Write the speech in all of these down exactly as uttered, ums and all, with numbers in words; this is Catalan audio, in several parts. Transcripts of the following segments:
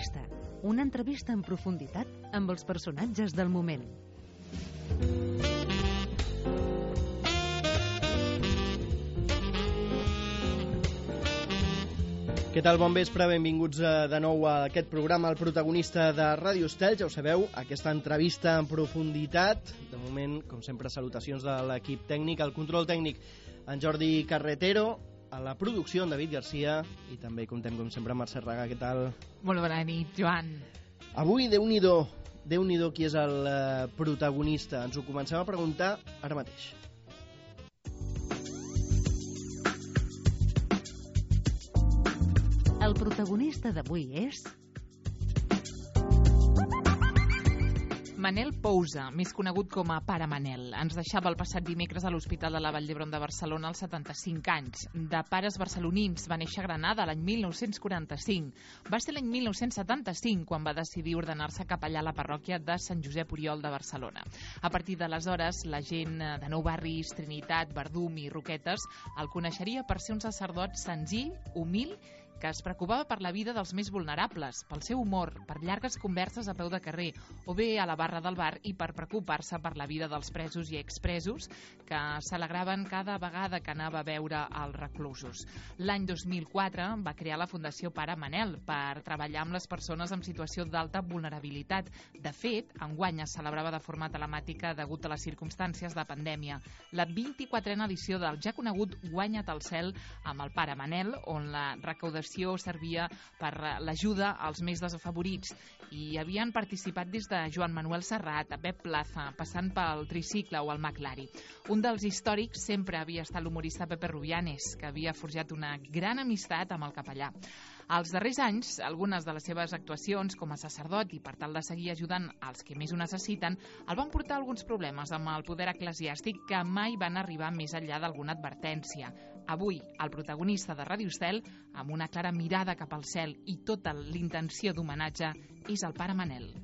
protagonista, una entrevista en profunditat amb els personatges del moment. Què tal? Bon vespre, benvinguts de nou a aquest programa, El protagonista de Ràdio Estel. Ja ho sabeu, aquesta entrevista en profunditat. De moment, com sempre, salutacions de l'equip tècnic, el control tècnic, en Jordi Carretero, a la producció, en David Garcia, i també comptem, com sempre, amb Mercè Raga. Què tal? Molt bona nit, Joan. Avui, Déu-n'hi-do, Déu-n'hi-do qui és el protagonista. Ens ho comencem a preguntar ara mateix. El protagonista d'avui és... Manel Pousa, més conegut com a Pare Manel. Ens deixava el passat dimecres a l'Hospital de la Vall d'Hebron de Barcelona als setanta-cinc anys. De pares barcelonins, va néixer a Granada l'any mil nou-cents quaranta-cinc. Va ser l'any mil nou-cents setanta-cinc quan va decidir ordenar-se capellà a la parròquia de Sant Josep Oriol de Barcelona. A partir d'aleshores, la gent de Nou Barris, Trinitat, Verdum i Roquetes el coneixeria per ser un sacerdot senzill, humil, que es preocupava per la vida dels més vulnerables, pel seu humor, per llargues converses a peu de carrer o bé a la barra del bar i per preocupar-se per la vida dels presos i expresos que s'alegraven cada vegada que anava a veure els reclusos. L'any dos mil quatre va crear la Fundació Pare Manel per treballar amb les persones en situació d'alta vulnerabilitat. De fet, enguany es celebrava de forma telemàtica degut a les circumstàncies de pandèmia. La vint-i-quatrena edició del ja conegut Guanya't el cel amb el Pare Manel, on la recaudació servia per l'ajuda als més desafavorits i havien participat des de Joan Manuel Serrat a Pep Plaza, passant pel Tricicle o el Maclari. Un dels històrics sempre havia estat l'humorista Pepe Rubianes, que havia forjat una gran amistat amb el capellà. Als darrers anys, algunes de les seves actuacions com a sacerdot i per tal de seguir ajudant als que més ho necessiten, el van portar alguns problemes amb el poder eclesiàstic que mai van arribar més enllà d'alguna advertència. Avui, el protagonista de Ràdio Estel, amb una clara mirada cap al cel i tota l'intenció d'homenatge, és el Pare Manel.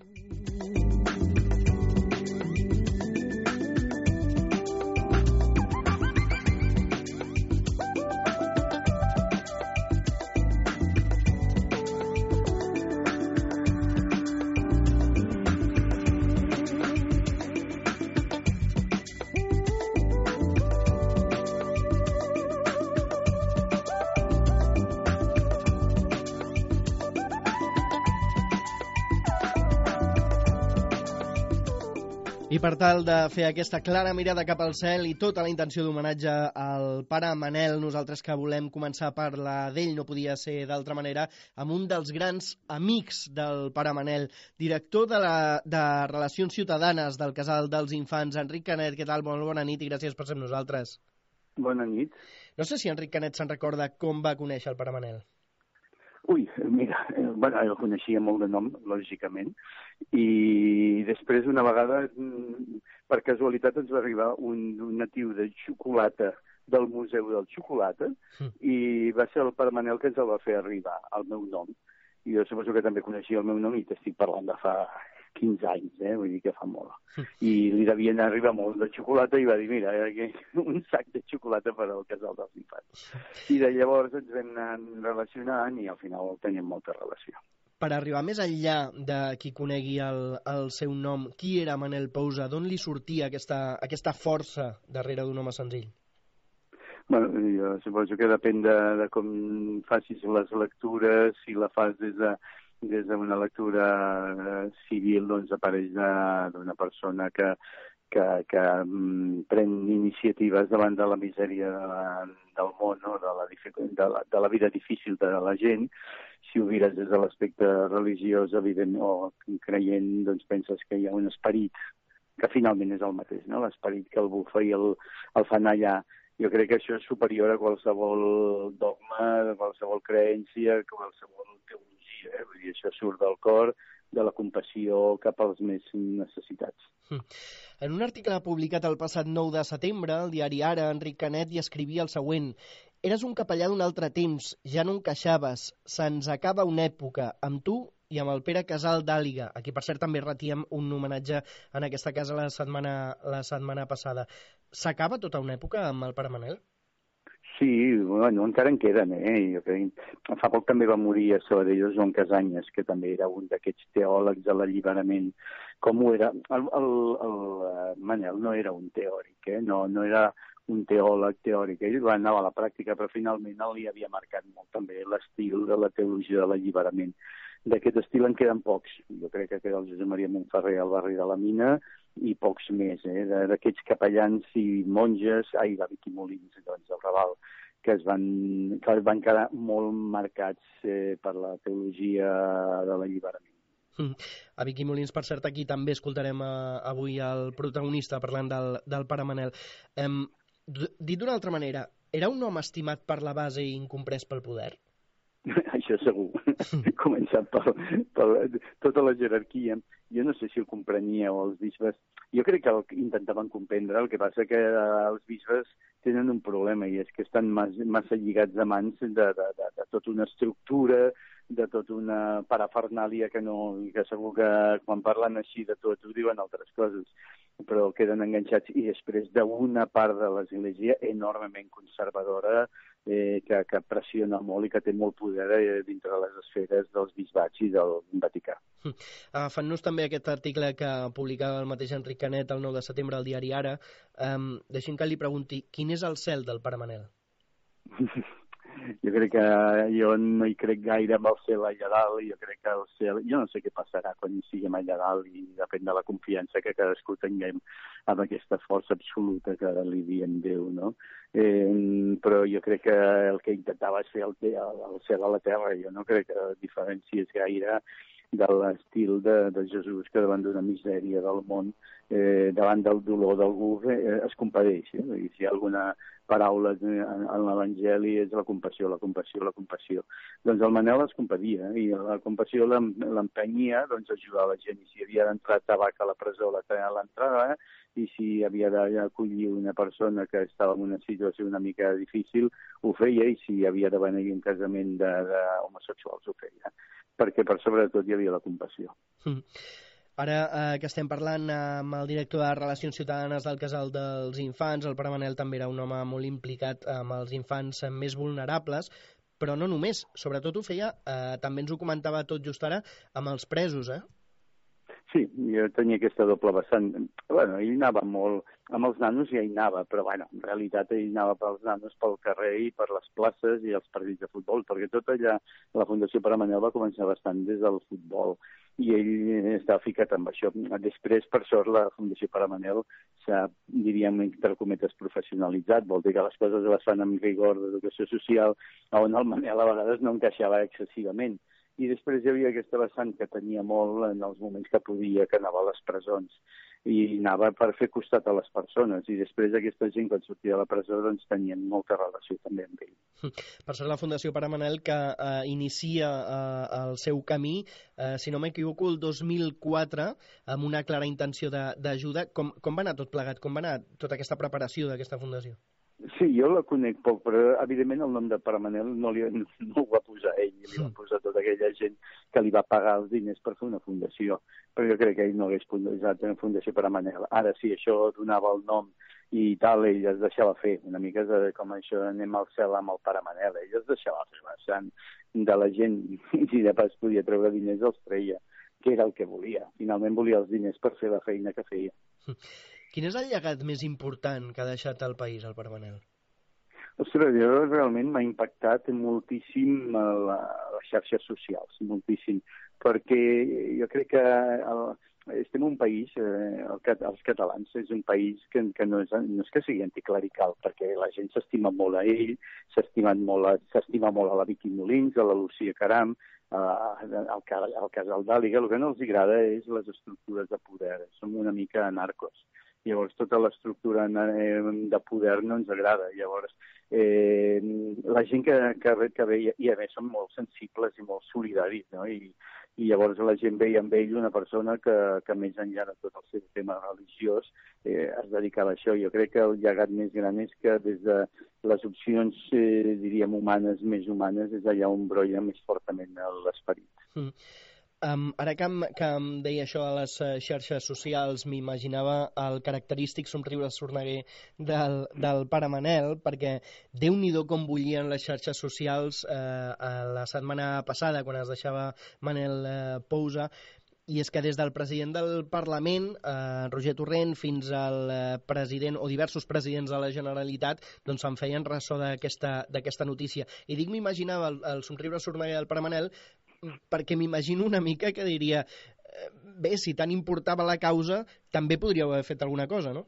I per tal de fer aquesta clara mirada cap al cel i tota la intenció d'homenatge al Pare Manel, nosaltres que volem començar a parlar d'ell, no podia ser d'altra manera, amb un dels grans amics del Pare Manel, director de, la, de Relacions Ciutadanes del Casal dels Infants, Enric Canet. Què tal? Molt bona nit i gràcies per ser amb nosaltres. Bona nit. No sé si Enric Canet se'n recorda com va conèixer el Pare Manel. Ui, mira, eh, bueno, el coneixia molt de nom, lògicament, i després una vegada, per casualitat, ens va arribar un, un natiu de xocolata del Museu del Xocolata mm. i va ser el Pare Manel que ens el va fer arribar al meu nom. I jo suposo que també coneixia el meu nom i t'estic parlant de fa quinze anys, eh? Vull dir que fa molt. I li devien arribar molt de xocolata i va dir, mira, un sac de xocolata per al Casal dels Infants. I de llavors ens vam anar relacionant i al final teníem molta relació. Per arribar més enllà de qui conegui el, el seu nom, qui era Manel Pousa? D'on li sortia aquesta, aquesta força darrere d'un home senzill? Bueno, jo suposo que depèn de, de com facis les lectures, si la fas des de des d'una lectura eh, civil, doncs apareix d'una persona que, que, que mm, pren iniciatives davant de la misèria de la, del món, no? de, la, de, la, de la vida difícil de la gent. Si ho mires des de l'aspecte religiós, evident, o creient, doncs penses que hi ha un esperit que finalment és el mateix, no? L'esperit que el bufa i el, el fa anar allà. Jo crec que això és superior a qualsevol dogma, a qualsevol creencia, a qualsevol teologia. Eh? Vull dir, això surt del cor, de la compassió cap als més necessitats. En un article publicat el passat nou de setembre, al diari Ara, Enric Canet hi escrivia el següent: «Eres un capellà d'un altre temps, ja no encaixaves, se'ns acaba una època, amb tu i amb el Pere Casal d'Àliga», a qui per cert també retíem un homenatge en aquesta casa la setmana, la setmana passada. S'acaba tota una època amb el Pare Manel? Sí, bueno, encara en queden, eh? Jo crec... Fa poc també va morir a Sabadell Joan Casanyes, que també era un d'aquests teòlegs de l'alliberament. Com ho era? El, el, el Manel no era un teòric, eh? No, no era un teòleg teòric. Ell va anar a la pràctica, però finalment li havia marcat molt també l'estil de la teologia de l'alliberament. D'aquest estil en queden pocs. Jo crec que queda el Josep Maria Montferrer al barri de la Mina i pocs més, eh? D'aquests capellans i monges, ai, de Vic i Molins, doncs, del Raval, que es van, que es van quedar molt marcats eh, per la teologia de l'alliberament. Mm. A Vic i Molins, per cert, aquí també escoltarem a, avui el protagonista parlant del, del pare Manel. Um, dit d'una altra manera, era un home estimat per la base i incomprès pel poder? Això segur. Començant per, per tota la jerarquia. Jo no sé si ho comprenia o els bisbes. Jo crec que el intentaven comprendre, el que passa que els bisbes tenen un problema i és que estan massa, massa lligats a mans de, de, de, de tota una estructura, de tota una parafernàlia que, no, que segur que quan parlen així de tot ho diuen altres coses, però queden enganxats. I després d'una part de l'Església enormement conservadora, eh, que, que pressiona molt i que té molt poder eh, dintre les esferes dels bisbats i del Vaticà. Uh, Fan-nos també aquest article que publicava el mateix Enric Canet el nou de setembre al diari Ara. Um, deixi'm que li pregunti, quin és el cel del pare Manel? Jo crec que jo no hi crec gaire amb el cel allà dalt, jo crec que el cel... Jo no sé què passarà quan hi siguem allà dalt i depèn de la confiança que cadascú tinguem amb aquesta força absoluta que li diem Déu, no? Eh, però jo crec que el que intentava és fer el, el cel a la terra. Jo no crec que diferencies gaire de l'estil de, de Jesús, que davant d'una misèria del món, eh, davant del dolor d'algú, eh, es compadeix. Eh? I si hi ha alguna paraula en, en l'Evangeli és la compassió, la compassió, la compassió. Doncs el Manel es compadia, eh? I la compassió l'empenyia doncs, a ajudar la gent. I si havia d'entrar tabac a la presó, la tenia a l'entrada, eh? I si havia d'acollir una persona que estava en una situació una mica difícil, ho feia, i si havia de venir un casament d'homosexuals, ho feia. Perquè per sobre de tot hi havia la compassió. Mm. Ara eh, que estem parlant amb el director de Relacions Ciutadanes del Casal dels Infants, el pare Manel també era un home molt implicat amb els infants més vulnerables, però no només, sobretot ho feia, eh, també ens ho comentava tot just ara, amb els presos, eh? Sí, jo tenia aquesta doble vessant. Bueno, ell anava molt... Amb els nanos ja hi anava, però bueno, en realitat ell anava pels nanos pel carrer i per les places i els partits de futbol, perquè tot allà, la Fundació Pare Manel va començar bastant des del futbol i ell estava ficat amb això. Després, per sort, la Fundació Pare Manel s'ha, diríem, entre cometes, professionalitzat, vol dir que les coses les fan amb rigor d'educació social, on el Manel a vegades no encaixava excessivament. I després hi havia aquesta vessant que tenia molt en els moments que podia, que anava a les presons i anava per fer costat a les persones, i després aquesta gent quan sortia de la presó doncs tenien molta relació també amb ell. Per ser la Fundació Pare Manel que eh, inicia eh, el seu camí, eh, si no m'equivoco, el dos mil quatre, amb una clara intenció d'ajuda. Com, com va anar tot plegat? Com va anar tota aquesta preparació d'aquesta fundació? Sí, jo la conec poc, però evidentment el nom de Pare Manel no, li, no ho va posar ell, li va posar tota aquella gent que li va pagar els diners per fer una fundació, però jo crec que ell no hagués posat una fundació Pare Manel. Ara sí, això donava el nom i tal, ell es deixava fer, una mica com això anem al cel amb el Pare Manel, ell es deixava fer bastant de la gent i si de pas podia treure diners els treia, que era el que volia. Finalment volia els diners per fer la feina que feia. Quin és el llegat més important que ha deixat al país, el Pare Manel? Ostres, jo realment m'ha impactat moltíssim a la, a les xarxes socials, moltíssim, perquè jo crec que el, estem en un país, eh, el, els catalans, és un país que, que no, és, no és que sigui anticlerical, perquè la gent s'estima molt a ell, s'estima molt, s'estima molt a la Vic i Molins, a la Lucía Caram, al, al Casal d'Àliga. El que no els agrada és les estructures de poder, som una mica anarcos. Llavors, tota l'estructura de poder no ens agrada. Llavors, eh, la gent que, que, que ve, i a més són molt sensibles i molt solidaris, no? I, i llavors la gent veia amb ell una persona que, que més enllà de tot el seu tema religiós eh, es dedicava a això. Jo crec que el llegat més gran és que des de les opcions, eh, diríem, humanes, més humanes, és allà on brolla més fortament l'esperit. Mm. Um, ara que em, que em deia això a les uh, xarxes socials, m'imaginava el característic somriure sorneguer del, del pare Manel, perquè Déu-n'hi-do com bullien les xarxes socials uh, la setmana passada, quan es deixava Manel uh, Pousa. I és que des del president del Parlament, eh, Roger Torrent, fins al eh, president o diversos presidents de la Generalitat, doncs se'n feien ressò d'aquesta notícia. I dic m'imaginava el, el somriure sorneguer del pare Manel perquè m'imagino una mica que diria eh, bé, si tant importava la causa, també podríeu haver fet alguna cosa, no?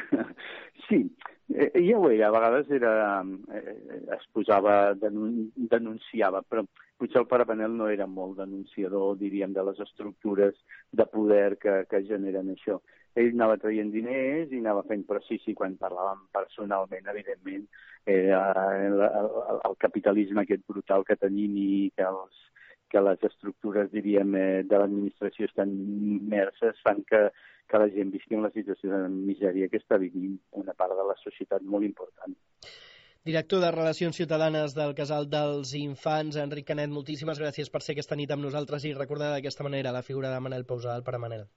Sí, eh, ja ho era, a vegades era, eh, es posava, denun denunciava, però potser el pare Manel no era molt denunciador, diríem, de les estructures de poder que, que generen això. Ell anava traient diners i anava fent, però sí, sí, quan parlàvem personalment, evidentment, eh, el, el, el capitalisme aquest brutal que tenim i que, els, que les estructures, diríem, eh, de l'administració estan immerses, fan que, que la gent visqui en la situació de misèria que està vivint una part de la societat molt important. Director de Relacions Ciutadanes del Casal dels Infants, Enric Canet, moltíssimes gràcies per ser aquesta nit amb nosaltres i recordar d'aquesta manera la figura de Manel Pousa, el pare Manel.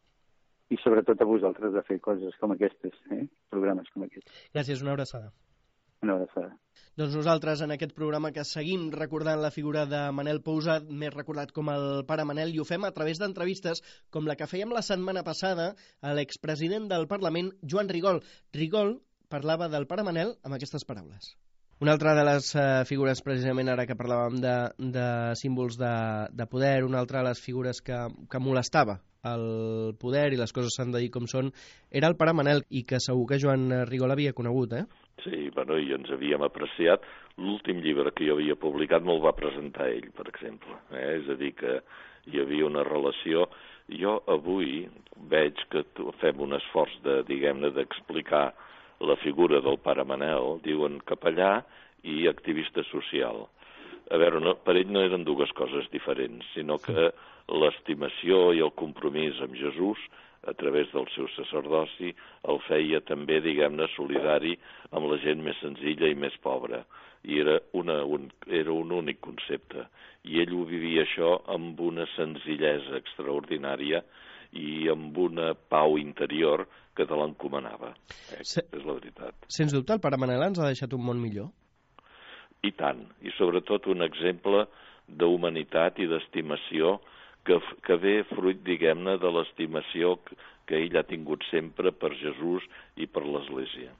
I sobretot a vosaltres de fer coses com aquestes, eh? Programes com aquests. Gràcies, una abraçada. Una abraçada. Doncs nosaltres en aquest programa que seguim recordant la figura de Manel Pousa, més recordat com el pare Manel, i ho fem a través d'entrevistes com la que fèiem la setmana passada a l'expresident del Parlament, Joan Rigol. Rigol parlava del pare Manel amb aquestes paraules. Una altra de les uh, figures, precisament ara que parlàvem de, de símbols de, de poder, una altra de les figures que, que molestava el poder i les coses s'han de dir com són, era el pare Manel, i que segur que Joan Rigol havia conegut, eh? Sí, bueno, i ens havíem apreciat. L'últim llibre que jo havia publicat me'l va presentar ell, per exemple. Eh? És a dir, que hi havia una relació. Jo avui veig que fem un esforç de, diguem-ne, d'explicar la figura del pare Manel, diuen capellà i activista social. A veure, no, per ell no eren dues coses diferents, sinó que l'estimació i el compromís amb Jesús, a través del seu sacerdoci, el feia també, diguem-ne, solidari amb la gent més senzilla i més pobra. I era, una, un, era un únic concepte. I ell ho vivia això amb una senzillesa extraordinària i amb una pau interior que te l'encomanava. Eh? Se... És la veritat. Sens dubte, el pare Manel ens ha deixat un món millor? I tant. I sobretot un exemple d'humanitat i d'estimació que, que ve fruit, diguem-ne, de l'estimació que, que ell ha tingut sempre per Jesús i per l'Església.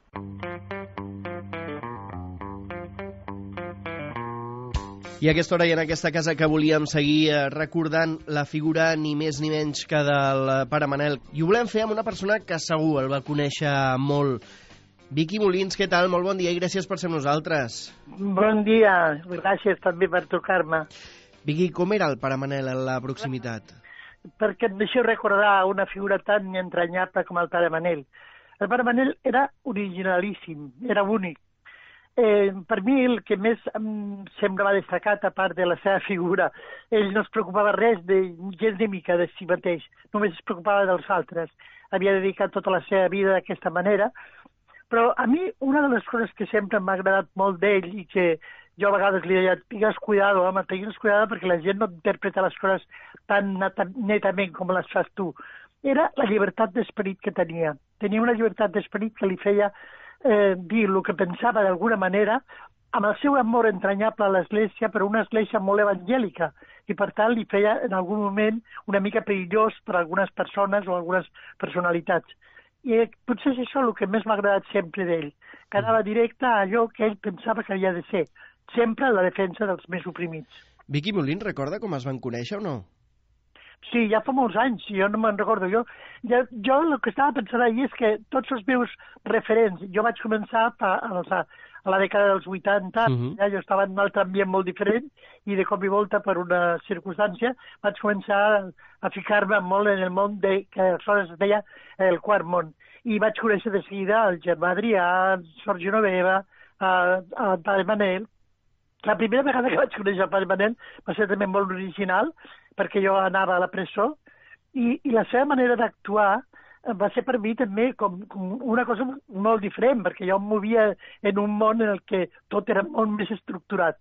I a aquesta hora i en aquesta casa que volíem seguir recordant la figura ni més ni menys que del pare Manel. I ho volem fer amb una persona que segur el va conèixer molt. Vicky Molins, què tal? Molt bon dia i gràcies per ser amb nosaltres. Bon dia, gràcies també per trucar-me. Vicky, com era el pare Manel en la proximitat? Perquè em deixeu recordar una figura tan entranyable com el pare Manel. El pare Manel era originalíssim, era únic. Eh, per mi el que més em semblava destacat, a part de la seva figura, ell no es preocupava res de gens de mica de si mateix, només es preocupava dels altres. Havia dedicat tota la seva vida d'aquesta manera, però a mi una de les coses que sempre m'ha agradat molt d'ell i que jo a vegades li deia, tingues cuidado, home, tingues cuidado perquè la gent no interpreta les coses tan netament com les fas tu, era la llibertat d'esperit que tenia. Tenia una llibertat d'esperit que li feia Eh, dir el que pensava d'alguna manera, amb el seu amor entranyable a l'Església, però una Església molt evangèlica, i per tant li feia en algun moment una mica perillós per a algunes persones o algunes personalitats. I eh, potser és això el que més m'ha agradat sempre d'ell, que anava directe a allò que ell pensava que havia de ser, sempre en la defensa dels més oprimits. Vicky Molins, recorda com es van conèixer o no? Sí, ja fa molts anys, jo no me'n recordo. Jo, ja, jo el que estava pensant ahir és que tots els meus referents, jo vaig començar a, a, a la dècada dels vuitanta, uh-huh. ja jo estava en un altre ambient molt diferent i de cop i volta per una circumstància vaig començar a, a ficar-me molt en el món de, que aleshores es deia el quart món. I vaig conèixer de seguida el germà Adrià, el Sor Genoveva, el pare Manel. La primera vegada que vaig conèixer el pare Manel va ser també molt original, perquè jo anava a la presó, i, i la seva manera d'actuar va ser per mi també com, com una cosa molt diferent, perquè jo em movia en un món en el que tot era molt més estructurat.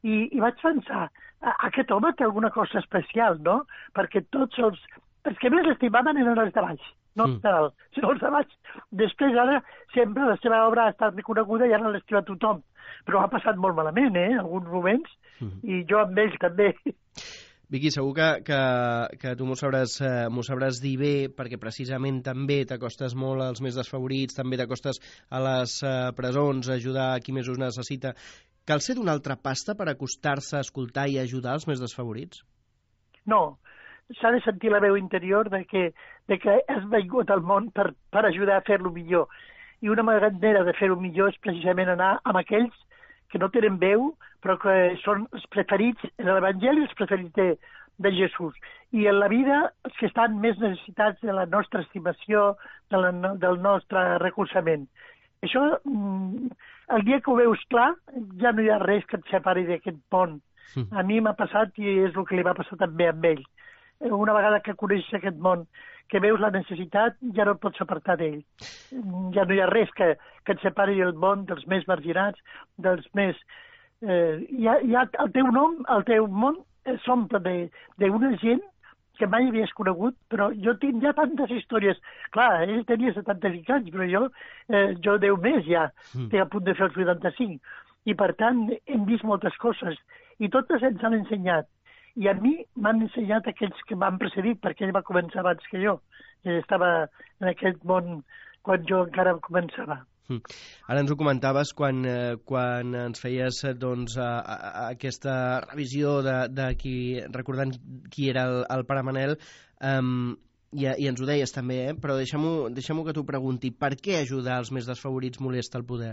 I, i vaig pensar, aquest home té alguna cosa especial, no? Perquè tots els... Els que més l'estimaven eren els de baix, no els de dalt, sinó els de baix. Després, ara, sempre la seva obra ha estat reconeguda i ara l'estima tothom. Però ha passat molt malament, eh?, en alguns moments, i jo amb ells també. Vicky, segur que, que, que tu m'ho sabràs, eh, m'ho sabràs dir bé, perquè precisament també t'acostes molt als més desfavorits, també t'acostes a les eh, presons, a ajudar a qui més us necessita. Cal ser d'una altra pasta per acostar-se, a escoltar i ajudar els més desfavorits? No, s'ha de sentir la veu interior de que, de que has vingut al món per, per ajudar a fer-lo millor. I una manera de fer-ho millor és precisament anar amb aquells que no tenen veu, però que són els preferits en l'Evangeli, els preferits de, de Jesús. I en la vida, els que estan més necessitats de la nostra estimació, de la, del nostre recolzament. Això, el dia que ho veus clar, ja no hi ha res que et separi d'aquest pont. A mi m'ha passat i és el que li va passar també amb ell. Una vegada que coneixes aquest món, que veus la necessitat, ja no et pots apartar d'ell. Ja no hi ha res que, que et separi el món dels més marginats, dels més... Eh, ja, ja el teu nom, el teu món s'omple d'una gent que mai havies conegut, però jo tinc ja tantes històries. Clar, ell tenia setanta-cinc anys, però jo, eh, jo deu més ja, mm. estic a punt de fer els vuitanta-cinc. I per tant, hem vist moltes coses, i totes ens han ensenyat. I a mi m'han ensenyat aquells que m'han precedit, perquè ell va començar abans que jo. Ell estava en aquest món quan jo encara començava. Mm. Ara ens ho comentaves quan, eh, quan ens feies doncs, a, a, a aquesta revisió de, de qui, recordant qui era el, el pare Manel, um, i, i ens ho deies també, eh? Però deixa'm-ho deixa'm que t'ho pregunti. Per què ajudar els més desfavorits molesta el poder?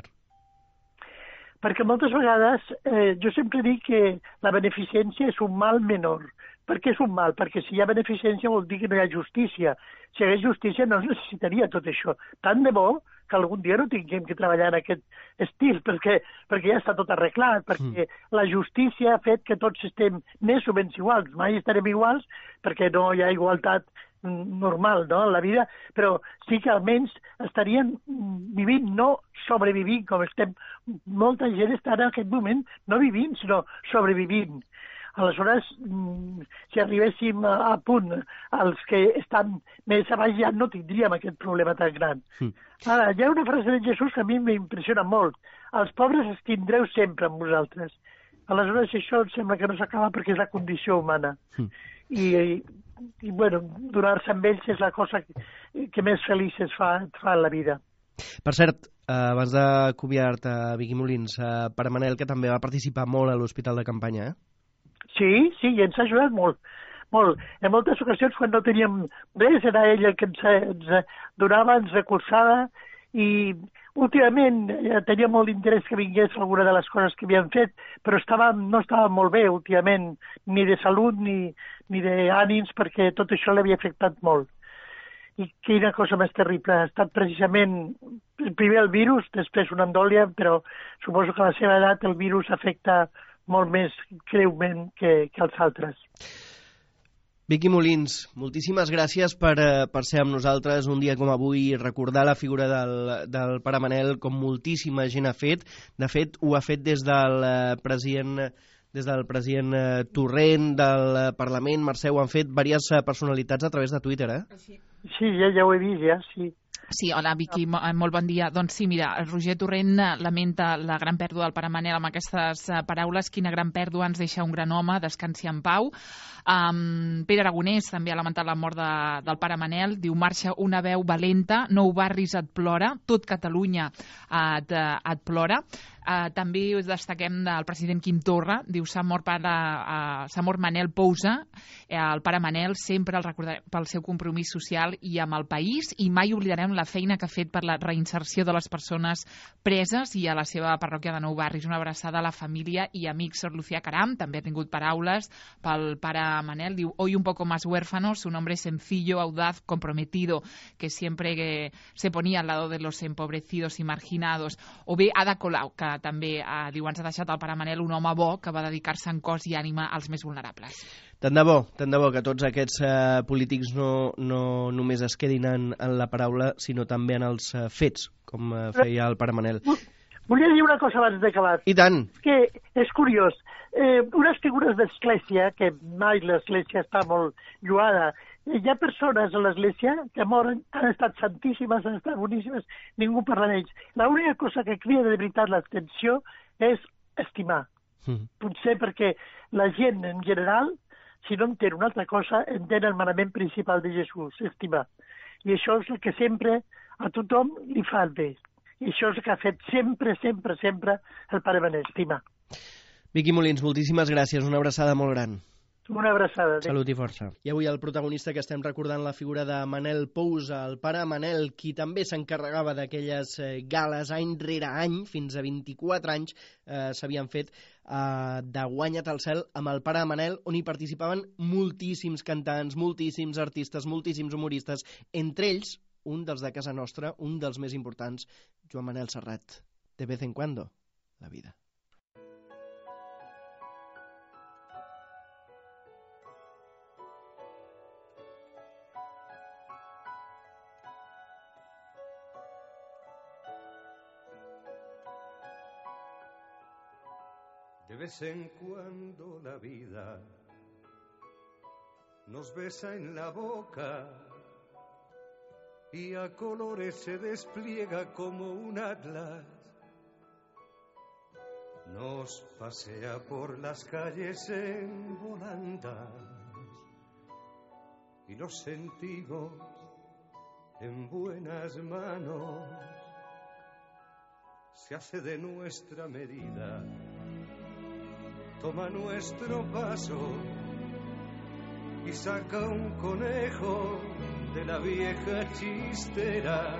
Perquè moltes vegades eh, jo sempre dic que la beneficència és un mal menor. Per què és un mal? Perquè si hi ha beneficència vol dir que no hi ha justícia. Si hi hagués justícia no es necessitaria tot això. Tant de bo que algun dia no tinguem que treballar en aquest estil, perquè, perquè ja està tot arreglat, perquè mm. la justícia ha fet que tots estem més o menys iguals. Mai estarem iguals perquè no hi ha igualtat normal, no?, en la vida, però sí que almenys estarien vivint, no sobrevivint, com estem... Molta gent està en aquest moment no vivint, sinó sobrevivint. Aleshores, si arribéssim a punt, els que estan més a baix ja no tindríem aquest problema tan gran. Mm. Ara, hi ha una frase de Jesús que a mi m'impressiona molt. Els pobres els tindreu sempre amb vosaltres. Aleshores, això em sembla que no s'acaba perquè és la condició humana. Mm. I, i, i, bueno, donar-se amb ells és la cosa que, que més feliç es fa, es fa en la vida. Per cert, eh, abans d'acomiadar-te, Vicky Molins, eh, pare Manel, que també va participar molt a l'hospital de campanya, eh? Sí, sí, i ens ha ajudat molt, molt. En moltes ocasions, quan no teníem res, era ell el que ens, ens donava, ens recolzava, i últimament eh, tenia molt d'interès que vingués alguna de les coses que havien fet, però estava, no estava molt bé últimament, ni de salut ni, ni d'ànims, perquè tot això l'havia afectat molt. I quina cosa més terrible. Ha estat precisament primer el virus, després una endòlia, però suposo que a la seva edat el virus afecta molt més greument que, que els altres. Vicky Molins, moltíssimes gràcies per, per ser amb nosaltres un dia com avui i recordar la figura del, del pare Manel, com moltíssima gent ha fet. De fet, ho ha fet des del president, des del president Torrent, del Parlament, Mercè, ho han fet diverses personalitats a través de Twitter, eh? Sí, ja, ja ho he vist, ja, sí. Sí, hola Vicky, molt bon dia. Doncs sí, mira, Roger Torrent lamenta la gran pèrdua del pare Manel amb aquestes paraules. Quina gran pèrdua, ens deixa un gran home, descansi en pau. Um, Pere Aragonès també ha lamentat la mort de, del pare Manel, diu: marxa una veu valenta, Nou Barris et plora, tot Catalunya et, et plora. Uh, també us destaquem del president Quim Torra, diu: s'ha mort, pare, uh, s'ha mort Manel Pousa, eh, el pare Manel sempre el recordarem pel seu compromís social i amb el país, i mai oblidarem la feina que ha fet per la reinserció de les persones preses i a la seva parròquia de Nou Barris. Una abraçada a la família i amics. Sor Lucía Caram també ha tingut paraules pel pare Manel, diu: hoy un poco más huérfano, un hombre sencillo, audaz, comprometido, que siempre que se ponía al lado de los empobrecidos y marginados. O bé Ada Colau, que també eh, diu: ens ha deixat el pare Manel un home bo que va dedicar-se en cos i ànima als més vulnerables. Tant de bo, tant de bo que tots aquests eh, polítics no, no només es quedin en, en la paraula, sinó també en els eh, fets, com eh, feia el pare Manel. Volia dir una cosa abans d'acabar. I tant. Que és curiós. eh, unes figures d'església, que mai l'església està molt lluada. Hi ha persones a l'església que moren, han estat santíssimes, han estat boníssimes, ningú parla d'ells. L'única cosa que crida de veritat l'atenció és estimar. Mm. Potser perquè la gent en general, si no entén una altra cosa, entén el manament principal de Jesús, estimar. I això és el que sempre a tothom li fa el bé. I això és el que ha fet sempre, sempre, sempre el pare Manel, estimar. Vicky Molins, moltíssimes gràcies, una abraçada molt gran. Una abraçada. Salut i força. I avui el protagonista que estem recordant la figura de Manel Pousa, el pare Manel, qui també s'encarregava d'aquelles eh, gales any rere any, fins a vint-i-quatre anys eh, s'havien fet eh, de Guanya't el cel amb el pare Manel, on hi participaven moltíssims cantants, moltíssims artistes, moltíssims humoristes, entre ells un dels de casa nostra, un dels més importants, Joan Manel Serrat. De vez en cuando, la vida. De vez en cuando la vida nos besa en la boca y a colores se despliega como un atlas. Nos pasea por las calles en volandas y nos sentimos en buenas manos. Se hace de nuestra medida, toma nuestro paso y saca un conejo de la vieja chistera.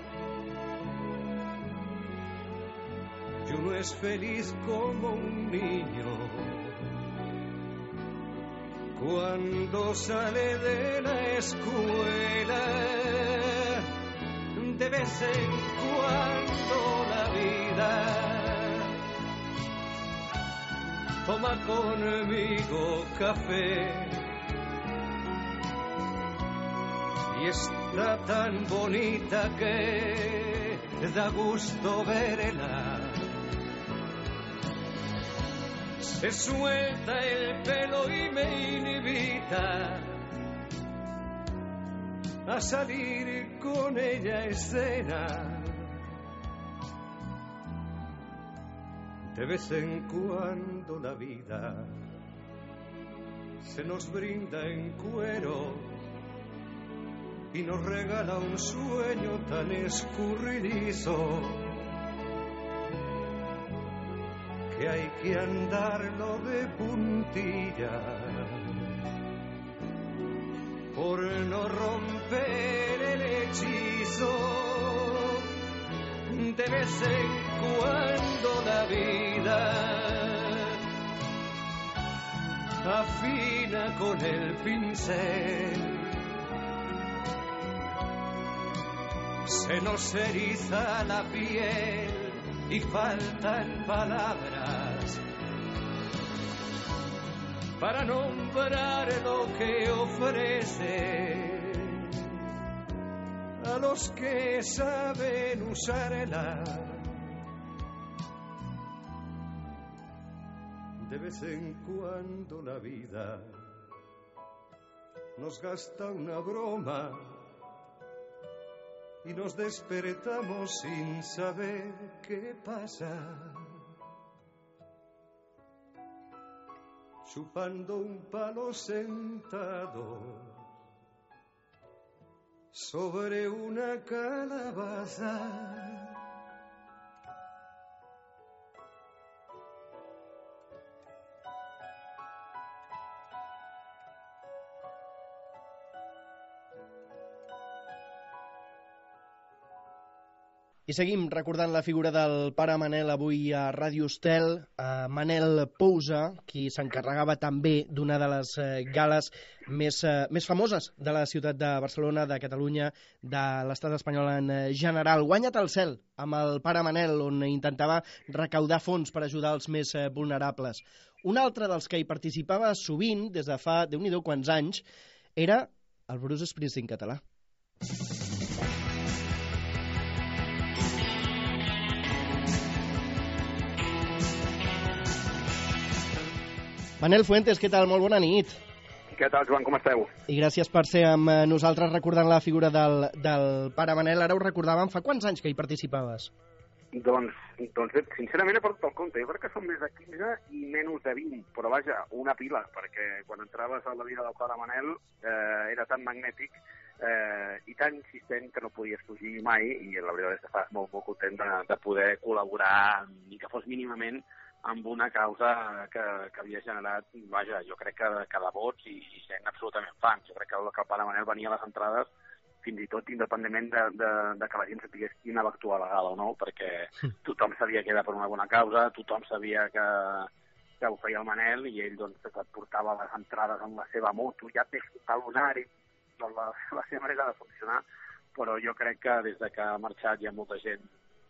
Y uno es feliz como un niño cuando sale de la escuela. De vez en cuando la vida toma conmigo café y está tan bonita que da gusto verla. Se suelta el pelo y me invita a salir con ella a escena. De vez en cuando la vida se nos brinda en cuero y nos regala un sueño tan escurridizo que hay que andarlo de puntilla por no romper el hechizo. De vez en cuando la vida afina con el pincel, se nos eriza la piel y faltan palabras para nombrar lo que ofrece a los que saben usarla. De vez en cuando la vida nos gasta una broma y nos despertamos sin saber qué pasa, chupando un palo sentado sobre una calabaza. I seguim recordant la figura del pare Manel avui a Ràdio Estel, a Manel Pousa, qui s'encarregava també d'una de les eh, gales més, eh, més famoses de la ciutat de Barcelona, de Catalunya, de l'estat espanyol en general. Guanya't el cel amb el pare Manel, on intentava recaudar fons per ajudar els més eh, vulnerables. Un altre dels que hi participava sovint, des de fa, déu-n'hi-do quants anys, era el Bruce Springsteen català. Manel Fuentes, què tal? Molt bona nit. Què tal, Joan, com esteu? I gràcies per ser amb nosaltres recordant la figura del, del pare Manel. Ara ho recordàvem, fa quants anys que hi participaves? Doncs, doncs sincerament he perdut el compte. Jo crec que són més de quinze i menys de vint, però vaja, una pila, perquè quan entraves a la vida del pare Manel eh, era tan magnètic eh, i tan insistent que no podies fugir mai, i la veritat és que estàs molt, molt content de, de poder col·laborar, ni que fos mínimament, amb una causa que, que havia generat, vaja, jo crec que, que de vots i, i gent absolutament fans. Jo crec que el, que el pare Manel venia a les entrades fins i tot independentment de, de, de que la gent sapigués qui anava a actuar a la gala o no, perquè tothom sabia que era per una bona causa, tothom sabia que, que ho feia el Manel, i ell doncs, et portava les entrades amb la seva moto, ja té talonari, la, la seva manera de funcionar, però jo crec que des de que ha marxat hi ha molta gent.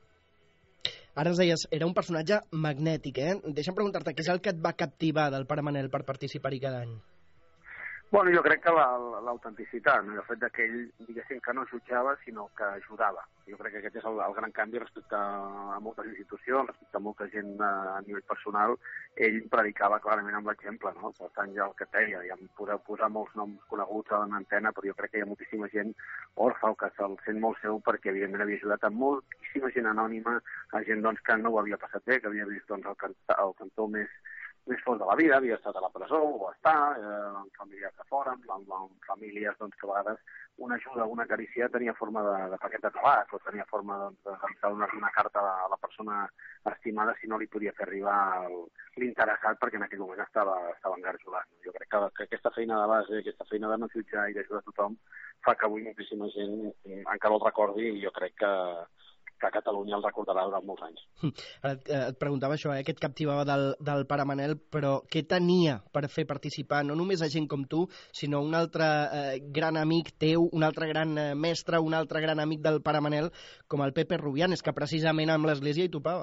Ara ens deies, era un personatge magnètic, eh? Deixa'm preguntar-te, què és el que et va captivar del pare Manel per participar-hi cada any? Bueno, jo crec que l'autenticitat, no? El fet que ell, diguéssim, que no jutjava, sinó que ajudava. Jo crec que aquest és el, el gran canvi respecte a moltes institucions, respecte a molta gent a, a nivell personal. Ell predicava clarament amb l'exemple, no? Per tant, ja el que et deia, ja em podeu posar molts noms coneguts a l'antena, però jo crec que hi ha moltíssima gent orfa o que se'l sent molt seu perquè, evidentment, havia ajudat a moltíssima gent anònima, a gent doncs, que no ho havia passat bé, que havia vist doncs, el, cantó, el cantó més més fort de la vida, havia estat a la presó o està, eh, amb famílies de fora, amb, amb, amb famílies doncs, que a vegades una ajuda, una carícia tenia forma de, de paquet de tabac o tenia forma doncs, de donar una carta a la persona estimada si no li podia fer arribar l'interessat perquè en aquell moment estava, estava engarjolat. Jo crec que, que aquesta feina de base, aquesta feina de no jutjar i d'ajudar a tothom fa que avui moltíssima gent encara el recordi, i jo crec que que a Catalunya el recordarà durant molts anys. Ara et, et preguntava això, eh, que et captivava del, del pare Manel, però què tenia per fer participar no només a gent com tu, sinó un altre eh, gran amic teu, un altre gran eh, mestre, un altre gran amic del pare Manel, com el Pepe Rubianes, que precisament amb l'Església hi topava?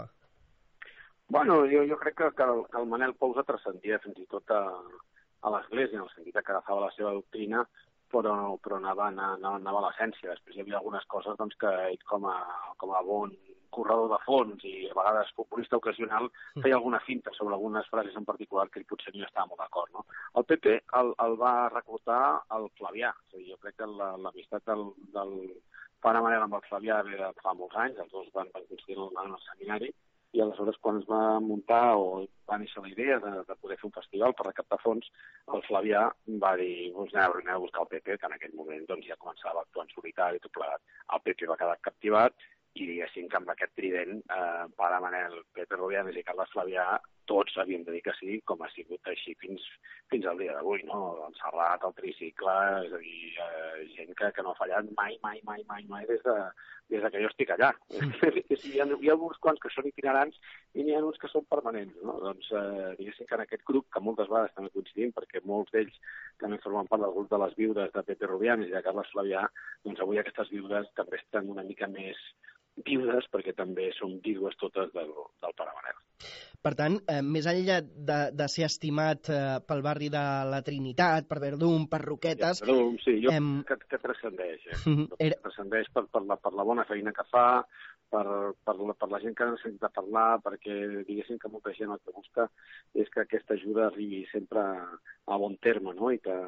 Bueno, jo, jo crec que, que, el, que el Manel Pousa transcendia fins i tot a, a l'Església, en el sentit que agafava la seva doctrina, però, però anava, anava, anava a l'essència. Després hi havia algunes coses doncs, que ell com a, com a bon corredor de fons i a vegades populista ocasional feia alguna finta sobre algunes frases en particular que ell potser no estava molt d'acord. No? El P P el, el va reclutar el Flavià. És a dir, jo crec que l'amistat del, del pare Manel amb el Flavià ve de fa molts anys, els dos van, van coincidir en el, en el seminari, i aleshores quan es va muntar o va néixer la idea de, de poder fer un festival per recaptar fons, el Flavià va dir, doncs anem, anem a buscar el P P, que en aquell moment doncs, ja començava a actuar en solitari i tot plegat. El P P va quedar captivat i diguéssim que amb aquest trident, eh, pare Manel, Pepe Rubianes i Carles Flavià, tots havíem de dir que sí, com ha sigut així fins, fins al dia d'avui, no? El Serrat, el tricicle, és a dir, eh, gent que, que no ha fallat mai, mai, mai, mai, mai des de, des de que jo estic allà. hi, ha, hi ha uns quants que són itinerants i n'hi ha uns que són permanents, no? Doncs eh, diguéssim que en aquest grup, que moltes vegades també coincidim, perquè molts d'ells també formen part del grup de les viudes de Pepe Rubianes i de Carles Flavià, doncs avui aquestes viudes també estan una mica més viudes perquè també són vídues totes del, del pare Manel. Per tant, eh, més enllà de, de ser estimat eh, pel barri de la Trinitat, per Verdum, per Roquetes... Ja, Verdum, sí, jo em... que, que transcendeix, eh? Era... Transcendeix per, per, la, per la bona feina que fa, per, per, la, per la gent que necessita parlar, perquè diguéssim que molta gent el que busca és que aquesta ajuda arribi sempre a, a bon terme, no? I que...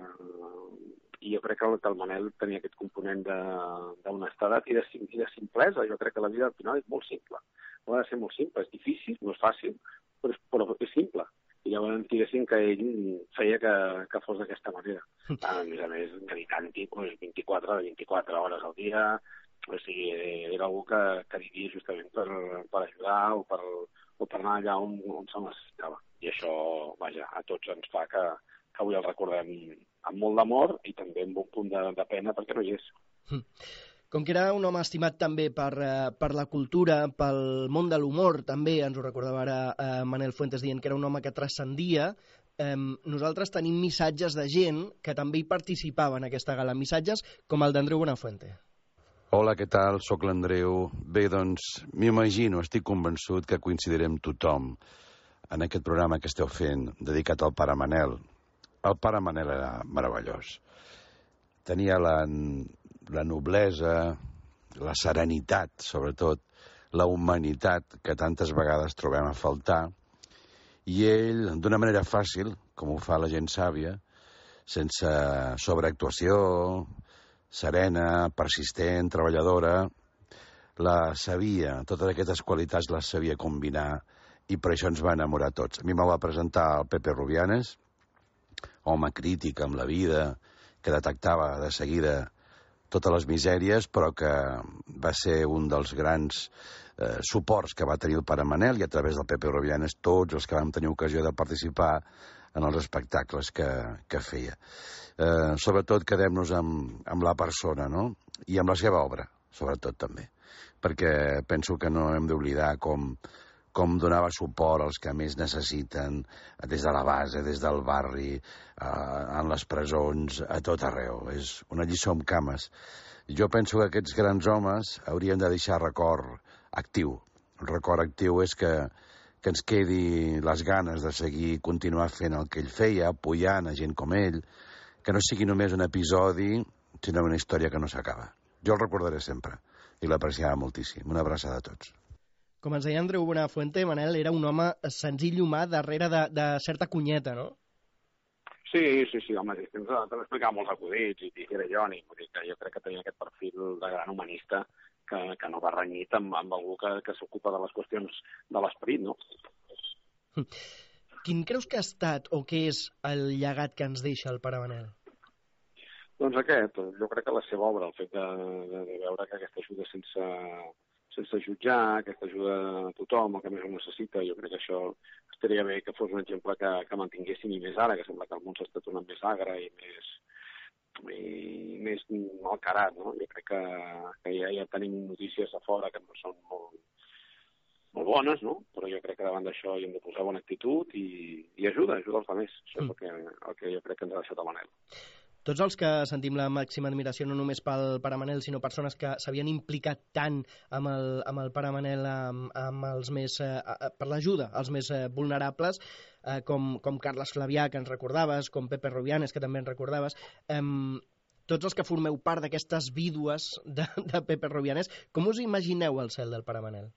I jo crec que el, que el Manel tenia aquest component d'honestedat i, de, i de simplesa. Jo crec que la vida al final és molt simple. No ha de ser molt simple, és difícil, no és fàcil, però és, però és simple. I llavors diguéssim que ell feia que, que fos d'aquesta manera. A més a més, dedicant-hi doncs, vint-i-quatre de vint-i-quatre hores al dia, o sigui, era algú que, que vivia justament per, per ajudar o per, o per anar allà on, on se necessitava. I això, vaja, a tots ens fa que, que avui el recordem amb molt d'amor i també amb un punt de, de pena perquè no hi és. Com que era un home estimat també per, uh, per la cultura, pel món de l'humor, també ens ho recordava ara uh, Manel Fuentes dient que era un home que transcendia, um, nosaltres tenim missatges de gent que també hi participava en aquesta gala, missatges com el d'Andreu Buenafuente. Hola, què tal? Soc l'Andreu. Bé, doncs, m'imagino, estic convençut que coincidirem tothom en aquest programa que esteu fent dedicat al pare Manel. El pare Manel era meravellós. Tenia la, la noblesa, la serenitat, sobretot, la humanitat que tantes vegades trobem a faltar, i ell, d'una manera fàcil, com ho fa la gent sàvia, sense sobreactuació, serena, persistent, treballadora. La sabia, totes aquestes qualitats les sabia combinar i per això ens va enamorar tots. A mi me va presentar el Pepe Rubianes, home crític amb la vida, que detectava de seguida totes les misèries, però que va ser un dels grans eh, suports que va tenir el pare Manel, i a través del Pepe Rubianes tots els que vam tenir ocasió de participar en els espectacles que, que feia. Eh, sobretot quedem-nos amb, amb la persona, no? I amb la seva obra, sobretot també, perquè penso que no hem d'oblidar com, com donava suport als que més necessiten, des de la base, des del barri, eh, en les presons, a tot arreu. És una lliçó amb cames. Jo penso que aquests grans homes haurien de deixar record actiu. El record actiu és que, que ens quedi les ganes de seguir, continuar fent el que ell feia, apoyant a gent com ell, que no sigui només un episodi, sinó una història que no s'acaba. Jo el recordaré sempre i l'apreciava moltíssim. Una abraçada a tots. Com ens deia Andreu Buenafuente, Manel era un home senzill humà darrere de, de certa cunyeta, no? Sí, sí, sí, home, te n'explicava molts acudits i era irònic, vull dir que jo crec que tenia aquest perfil de gran humanista que, que no va renyit amb, amb algú que, que s'ocupa de les qüestions de l'esperit, no? Quin creus que ha estat o què és el llegat que ens deixa el pare Manel? Doncs aquest, jo crec que la seva obra, el fet de, de, de veure que aquesta ajuda sense, sense jutjar, aquesta ajuda a tothom, el que més ho necessita, jo crec que això estaria bé que fos un exemple que, que mantinguéssim i més ara, que sembla que el món s'està tornant més agre i més, i més malcarat, no? Jo crec que, que ja, ja tenim notícies a fora que no són molt, molt bones, no? Però jo crec que davant d'això hi hem de posar bona actitud i, i ajuda, ajuda als altres. Això és el que, el que jo crec que ens ha deixat el Manel. Tots els que sentim la màxima admiració no només pel pare Manel, sinó persones que s'havien implicat tant amb el, amb el pare Manel, amb, amb els més, eh, per l'ajuda als més eh, vulnerables, eh, com, com Carles Flavià, que ens recordaves, com Pepe Rubianes, que també ens recordaves, eh, tots els que formeu part d'aquestes vídues de, de Pepe Rubianes, com us imagineu el cel del pare Manel?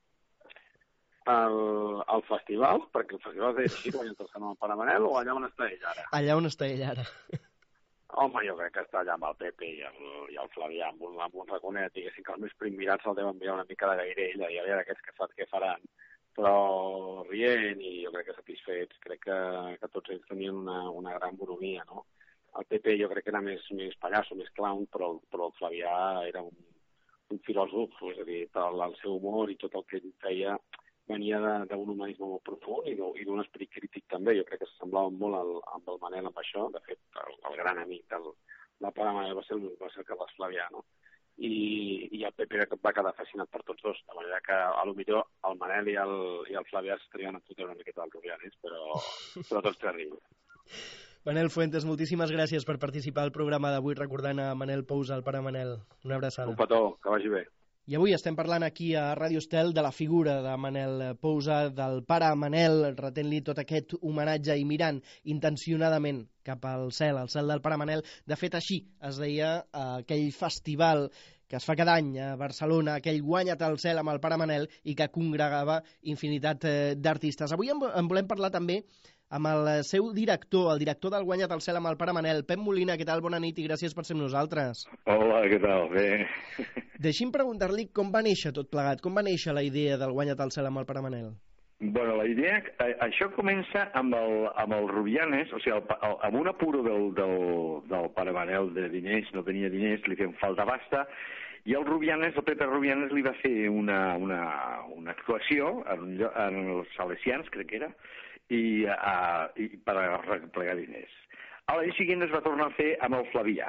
El, el festival, perquè el festival es deia així, quan entres amb el pare Manel, o allà on està ell ara? Allà on està ell ara. Home, jo crec que està allà amb el Pepe i el, i el Flavià, amb un, amb un raconet, diguéssim que els més primmirats el deuen enviar una mica de gairell, i a veure aquests que sap què faran, però rient i jo crec que satisfets, crec que, que tots ells tenien una, una gran bonomia, no? El Pepe jo crec que era més, més pallasso, més clown, però, però el Flavià era un, un filòsof, és a dir, el, el seu humor i tot el que ell feia venia d'un humanisme molt profund i d'un esperit crític també. Jo crec que s'assemblaven molt al, amb el Manel amb això. De fet, el, el gran amic del, del pare Manel va ser el, va ser el Carles Flavià, no? I, i el Pepe va quedar fascinat per tots dos, de manera que a lo millor el Manel i el, i el Flavià s'estarien a fotre una miqueta del Rubianes, però, però tots terrible. Manel Fuentes, moltíssimes gràcies per participar al programa d'avui recordant a Manel Pousa, el pare Manel. Una abraçada. Un petó, que vagi bé. I avui estem parlant aquí a Ràdio Estel de la figura de Manel Pousa, del pare Manel, retent-li tot aquest homenatge i mirant intencionadament cap al cel, al cel del pare Manel. De fet, així es deia aquell festival que es fa cada any a Barcelona, aquell Guanya't el cel amb el pare Manel i que congregava infinitat d'artistes. Avui en volem parlar també amb el seu director, el director del Guanya't el cel amb el pare Manel. Pep Molina, què tal? Bona nit i gràcies per ser amb nosaltres. Hola, què tal? Bé. Deixi'm preguntar-li com va néixer tot plegat, com va néixer la idea del Guanya't el cel amb el pare Manel? Bueno, la idea, això comença amb el, amb el Rubianes, o sigui, el, el, amb un apuro del, del, del pare Manel de diners, no tenia diners, li feien falta pasta, i el Rubianes, el Pepe Rubianes, li va fer una, una, una actuació en, en els Salesians, crec que era, i, a, i per replegar diners. A l'any següent es va tornar a fer amb el Flavià.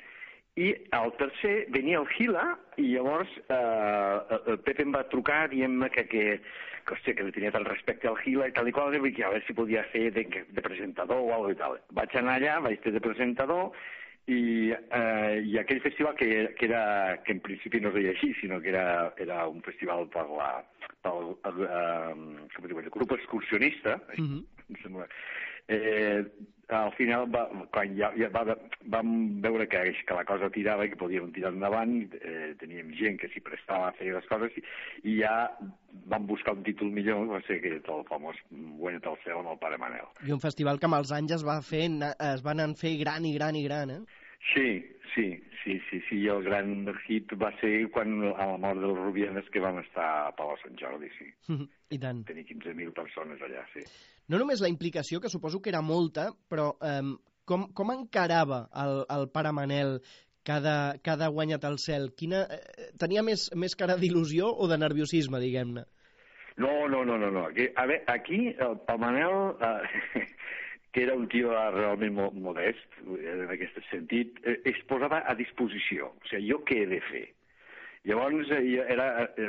I al tercer venia el Gila i llavors eh, el Pepe em va trucar dient-me que, que, que, hòstia, que li tenia tant respecte al Gila i tal i qual, i que a veure si podia fer de, de presentador o alguna cosa i tal. Vaig anar allà, vaig fer de presentador i, eh, i aquell festival que, que, era, que en principi no es deia així, sinó que era, era un festival per la, pel, el, eh, com diu, el grup excursionista, mm-hmm. eh, al final, va, quan ja, ja va, vam veure que, que la cosa tirava i que podíem tirar endavant, eh, teníem gent que s'hi prestava a fer les coses i, i ja vam buscar un títol millor, va ser aquest, el famós Guanya't el cel amb el Pare Manel. I un festival que amb els anys es va fer, es van en fer gran i gran i gran, eh? Sí, sí, sí, sí, sí, i el gran hit va ser quan, a la mort dels Rubianes, que vam estar a Palau Sant Jordi, sí. I tant. Tenir quinze mil persones allà, sí. No només la implicació, que suposo que era molta, però eh, com, com encarava el, el Pare Manel cada, cada Guanya't el cel? Quina, eh, tenia més, més cara d'il·lusió o de nerviosisme, diguem-ne? No, no, no, no, no. Aquí, a veure, aquí el, el Manel... Eh, que era un tio realment molt modest, en aquest sentit, es posava a disposició. O sigui, jo què he de fer? Llavors, era,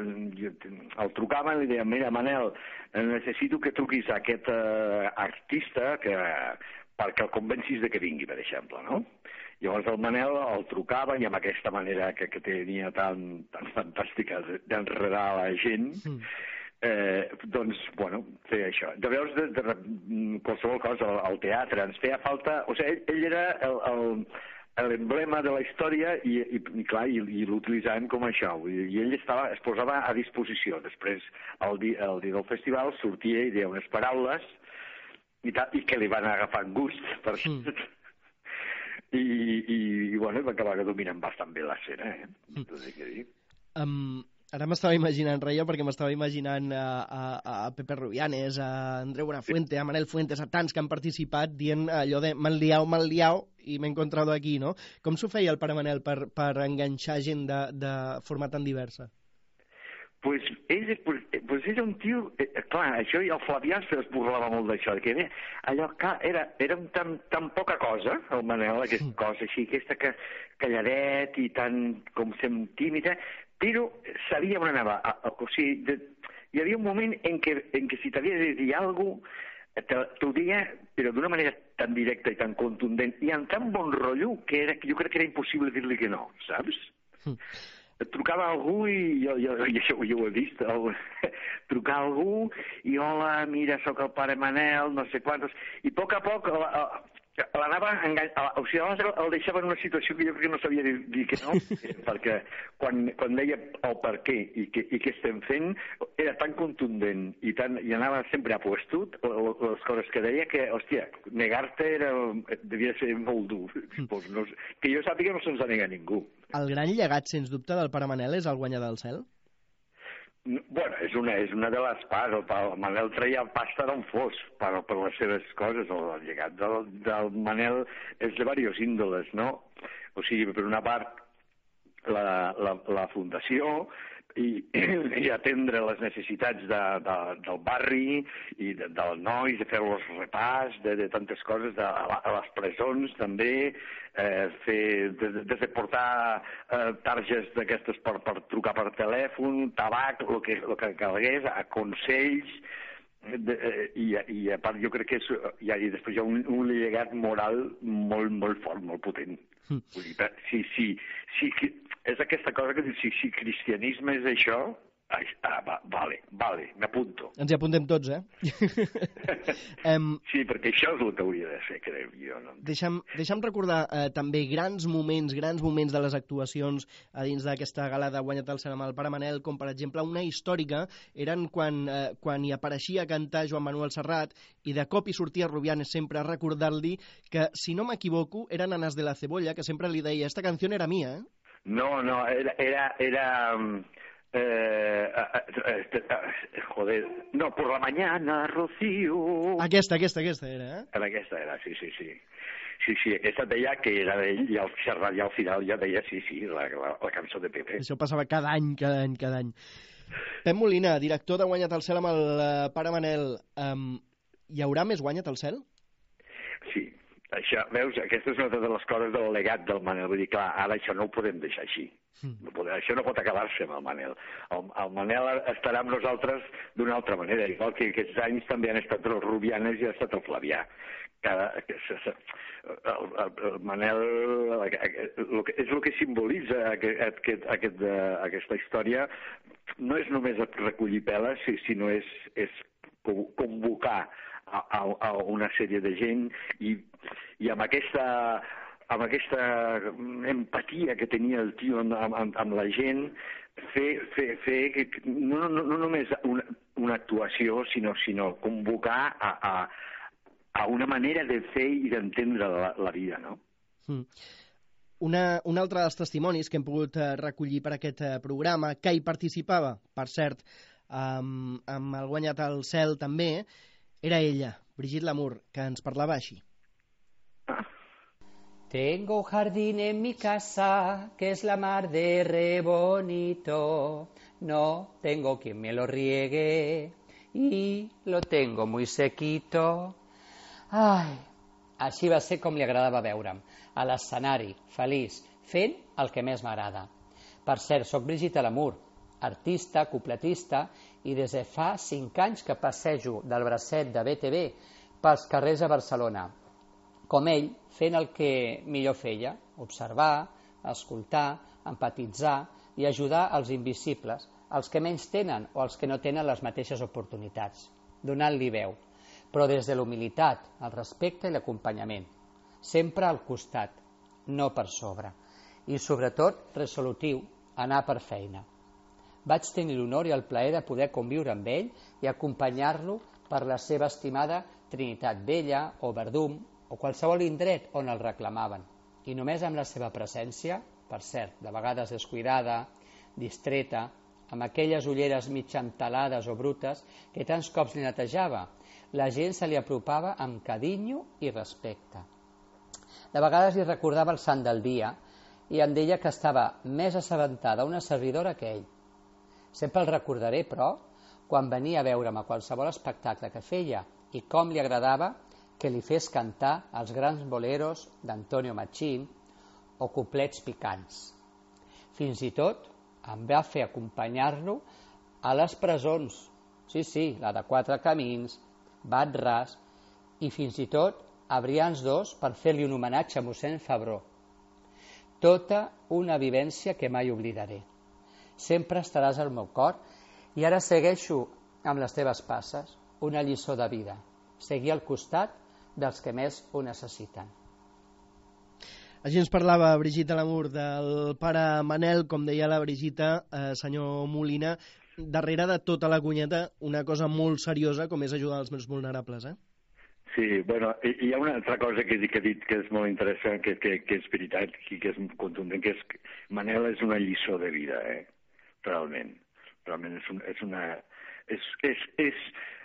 el trucava i li deia, mira, Manel, necessito que truquis a aquest uh, artista que, perquè el convencis de que vingui, per exemple, no? Llavors el Manel el trucava i amb aquesta manera que, que tenia tan, tan fantàstica d'enredar la gent, mm. Eh, doncs, bueno, feia això. De veus, de, de, de qualsevol cosa, al, al teatre, ens feia falta... O sigui, ell, ell era l'emblema de la història i, i, i clar, i, i l'utilitzaven com això. I, i ell estava, es posava a disposició. Després, el dia, el dia del festival, sortia i deia unes paraules i, tal, i que li van agafar gust, per mm. I, i, i, bueno, va acabar dominant bastant bé l'escena, eh? Mm. Tot he de dir. Um... Ara m'estava imaginant, reia, perquè m'estava imaginant a, a, a Pepe Rubianes, a Andreu Buenafuente, a Manel Fuentes, a tants que han participat dient allò de m'han liau, m'han liau i m'he encontrado aquí, no? Com s'ho feia el Pare Manel per, per enganxar gent de, de forma tan diversa? Pues ell, pues, pues era un tio... Eh, clar, això i el Flavià es burlava molt d'això, que bé, allò, clar, era, era tan, tan poca cosa, el Manel, aquesta mm. cosa així, aquesta que, calladet i tan, com sem tímida, però sabia on anava. O sigui, de, hi havia un moment en què, en què si t'havia de dir alguna cosa, t'ho deia, però d'una manera tan directa i tan contundent i amb tan bon rotllo que era, jo crec que era impossible dir-li que no, saps? Mm. Trucava a algú i jo, jo, jo, jo, jo ho he vist, el, trucar a algú i hola, mira, sóc el Pare Manel, no sé quantos, i a poc a poc l'anava enganyant, o sigui, el deixava en una situació que jo crec que no sabia dir, dir que no, perquè quan, quan deia el per què i, que, i què estem fent, era tan contundent i, tan, i anava sempre apuestot, les coses que deia, que, hòstia, negar-te era, devia ser molt dur. Pues no, que jo sàpiga no se'ns ha negat ningú. El gran llegat, sens dubte, del Pare Manel és el Guanyar del cel? Bueno, és una, és una de les parts. El, el Manel treia pasta d'on fos per, per les seves coses. El, el llegat del, del Manel és de diversos índoles, no? O sigui, per una part, la, la, la fundació i, i atendre les necessitats de, de, del barri i de, dels nois, de fer-los repàs, de, de tantes coses, de, a, a les presons també, eh, fer, de, de, de portar eh, targes d'aquestes per, per trucar per telèfon, tabac, el que, el que calgués, a consells, de, eh, i, i a part jo crec que és, i, i després hi ha un, un llegat moral molt, molt fort, molt potent. Mm. Vull dir, sí, sí, sí, és aquesta cosa que si, si cristianisme és això, ah, va, vale, vale, m'apunto. Ens hi apuntem tots, eh? um, sí, perquè això és el que hauria de ser, crec jo. No? Deixa'm, deixa'm recordar eh, també grans moments, grans moments de les actuacions a dins d'aquesta gala de Guanya't el cel amb el Pare Manel, com per exemple una històrica, eren quan, eh, quan hi apareixia a cantar Joan Manuel Serrat i de cop hi sortia Rubianes sempre a recordar-li que, si no m'equivoco, eren Anas de la Cebolla, que sempre li deia, esta canción era mía, eh? No, no, era... era, era... Eh, eh, eh, eh, joder, no, por la mañana, Rocío... Aquesta, aquesta, aquesta era, eh? Era aquesta era, sí, sí, sí. Sí, sí, aquesta deia que era d'ell i al Serrat i al final ja deia, sí, sí, la, la, la cançó de Pepe. Això passava cada any, cada any, cada any. Pep Molina, director de Guanya't el cel amb el uh, Pare Manel, um, hi haurà més Guanya't el cel? Sí, això, veus, aquesta és una de les coses del legat del Manel. Vull dir, clar, ara això no ho podem deixar així. No podem, això no pot acabar-se amb el Manel. El, el Manel estarà amb nosaltres d'una altra manera, igual que aquests anys també han estat els Rubianes i ha estat el Flavià. Cada, el, el, el Manel el, el, és el que simbolitza aquest, aquest, aquest, aquesta història. No és només recollir peles, sinó és, és convocar a, a, a una sèrie de gent i, i amb aquesta amb aquesta empatia que tenia el tio amb, amb, amb la gent, fer, fer, fer que, no, no, no només una, una actuació, sinó, sinó convocar a, a, a una manera de fer i d'entendre la, la vida, no? Mm. Una, un altre dels testimonis que hem pogut eh, recollir per aquest eh, programa, que hi participava, per cert, amb, amb el Guanyat al Cel també, era ella, Brigitte Lamour, que ens parlava així. Tengo un jardín en mi casa que es la mar de re bonito. No tengo quien me lo riegue y lo tengo muy sequito. Ai, així va ser com li agradava veure'm, a l'escenari, feliç, fent el que més m'agrada. Per cert, soc Brigitte Lamour, artista, cupletista, i des de fa cinc anys que passejo del bracet de B T V pels carrers a Barcelona, com ell, fent el que millor feia, observar, escoltar, empatitzar i ajudar els invisibles, els que menys tenen o els que no tenen les mateixes oportunitats, donant-li veu, però des de la humilitat, el respecte i l'acompanyament, sempre al costat, no per sobre, i sobretot resolutiu, anar per feina. Vaig tenir l'honor i el plaer de poder conviure amb ell i acompanyar-lo per la seva estimada Trinitat Vella o Verdum, o qualsevol indret on el reclamaven. I només amb la seva presència, per cert, de vegades descuidada, distreta, amb aquelles ulleres mig entelades o brutes que tants cops li netejava, la gent se li apropava amb carinyo i respecte. De vegades li recordava el sant del dia i em deia que estava més assabentada una servidora que ell. Sempre el recordaré, però, quan venia a veure'm a qualsevol espectacle que feia i com li agradava que li fes cantar els grans boleros d'Antonio Machín o couplets picants. Fins i tot em va fer acompanyar-lo a les presons, sí, sí, la de Quatre Camins, Bat Ras, i fins i tot a Brians dos per fer-li un homenatge a mossèn Fabró. Tota una vivència que mai oblidaré. Sempre estaràs al meu cor i ara segueixo amb les teves passes, una lliçó de vida, seguir al costat dels que més ho necessiten. Així ens parlava Brigitte Lamour del pare Manel, com deia la Brigitte, eh, senyor Molina, darrere de tota la cunyeta una cosa molt seriosa com és ajudar els més vulnerables, eh? Sí, bueno, hi ha una altra cosa que, que he dit que és molt interessant, que, que, que és veritat i que és contundent, que és que Manel és una lliçó de vida, eh? Realment. Realment és, un, és una... És, és, és,